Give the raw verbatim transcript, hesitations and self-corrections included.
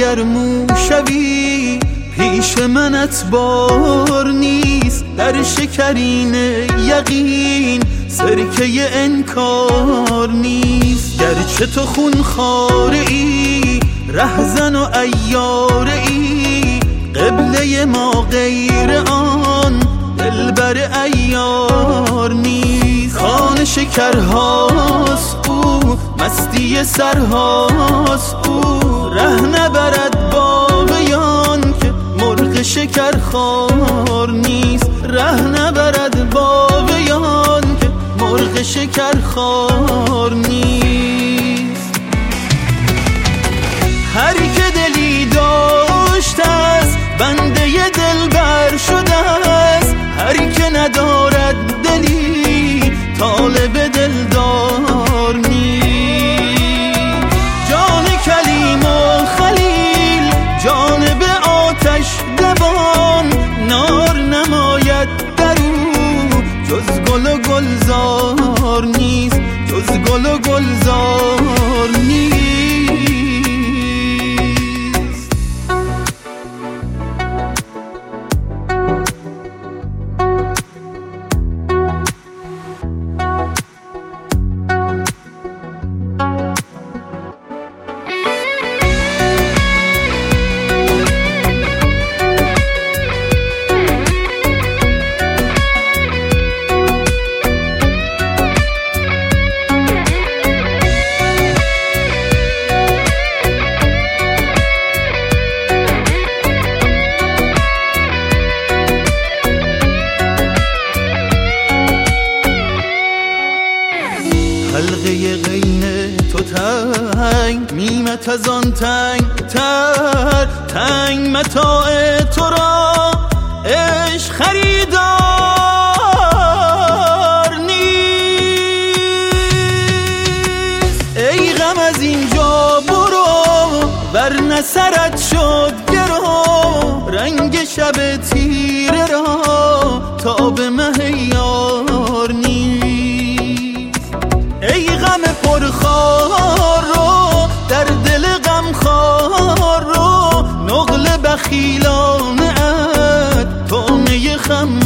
اگر موشوی پیش منت بار نیست، در شکرین یقین سرکه انکار نیست. گرچه تو خون خاره ای رهزن و عیاره ای، قبله ما غیر آن دلبر عیار نیست. خان شکرهاست او، مستی سرهاست او، ره نبرد باغیان که مرغ شکرخوار نیست. ره نبرد باغیان که مرغ شکرخوار نیست. هر که دلی داشته است بنده دلبر شده است، هر که ندارد دلی طالب دلدار نیست. جان کلیم و خلیل جانب آتش دوان، نار نماید در او جز گل و گلزار نیست، جز گل و گلزار نیست. حلقه غین تو تنگ، میمت از آن تنگ تر، تنگ متاع تو را عشق خریدار نیست. ای غم از اینجا برو ورنه سرت شد گرو، رنگ شب تیره را تا به مه یار نیست. ای غم پرخار رو در دل غم خار رو، نقل بخیلانه ات طعمه خم